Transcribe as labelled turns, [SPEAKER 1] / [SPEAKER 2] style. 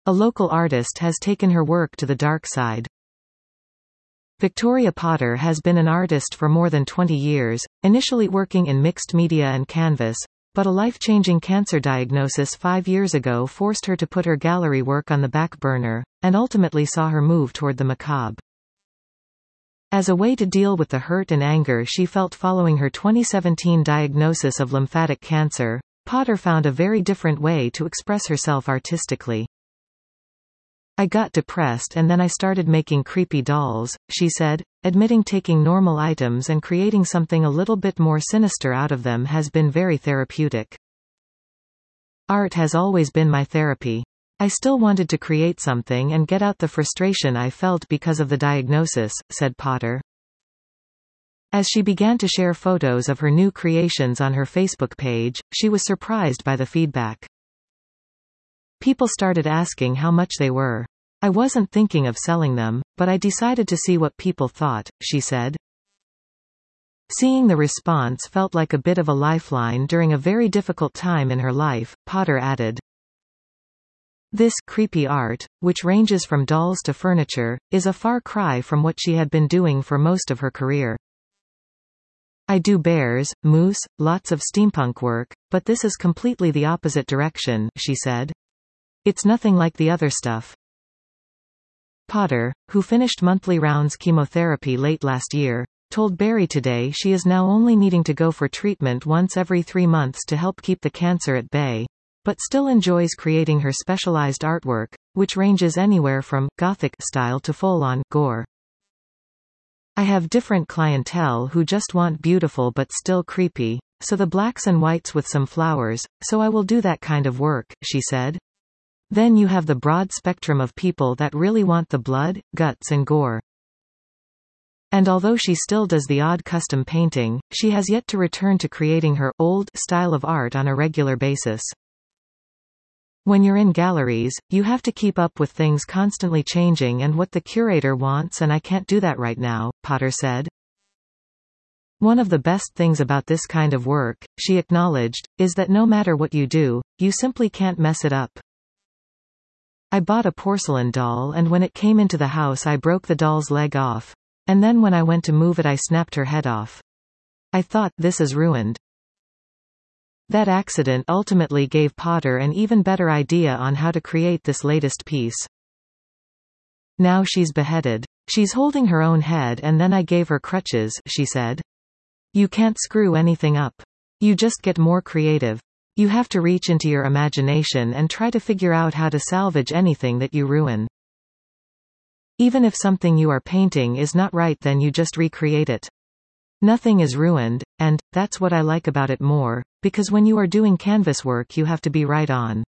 [SPEAKER 1] A local artist has taken her work to the dark side. Victoria Potter has been an artist for more than 20 years, initially working in mixed media and canvas, but a life-changing cancer diagnosis 5 years ago forced her to put her gallery work on the back burner, and ultimately saw her move toward the macabre. As a way to deal with the hurt and anger she felt following her 2017 diagnosis of lymphatic cancer, Potter found a very different way to express herself artistically. "I got depressed and then I started making creepy dolls," she said, admitting taking normal items and creating something a little bit more sinister out of them has been very therapeutic. "Art has always been my therapy. I still wanted to create something and get out the frustration I felt because of the diagnosis," said Potter. As she began to share photos of her new creations on her Facebook page, she was surprised by the feedback. People started asking how much they were. "I wasn't thinking of selling them, but I decided to see what people thought," she said. Seeing the response felt like a bit of a lifeline during a very difficult time in her life, Potter added. This creepy art, which ranges from dolls to furniture, is a far cry from what she had been doing for most of her career. "I do bears, moose, lots of steampunk work, but this is completely the opposite direction," she said. "It's nothing like the other stuff." Potter, who finished monthly rounds chemotherapy late last year, told Barry Today she is now only needing to go for treatment once every 3 months to help keep the cancer at bay, but still enjoys creating her specialized artwork, which ranges anywhere from Gothic style to full-on gore. "I have different clientele who just want beautiful but still creepy, so the blacks and whites with some flowers, so I will do that kind of work," she said. "Then you have the broad spectrum of people that really want the blood, guts and gore." And although she still does the odd custom painting, she has yet to return to creating her old style of art on a regular basis. "When you're in galleries, you have to keep up with things constantly changing and what the curator wants, and I can't do that right now," Potter said. "One of the best things about this kind of work," she acknowledged, "is that no matter what you do, you simply can't mess it up. I bought a porcelain doll and when it came into the house I broke the doll's leg off. And then when I went to move it I snapped her head off. I thought, this is ruined." That accident ultimately gave Potter an even better idea on how to create this latest piece. "Now she's beheaded. She's holding her own head and then I gave her crutches," she said. "You can't screw anything up. You just get more creative. You have to reach into your imagination and try to figure out how to salvage anything that you ruin. Even if something you are painting is not right, then you just recreate it. Nothing is ruined, and that's what I like about it more, because when you are doing canvas work you have to be right on."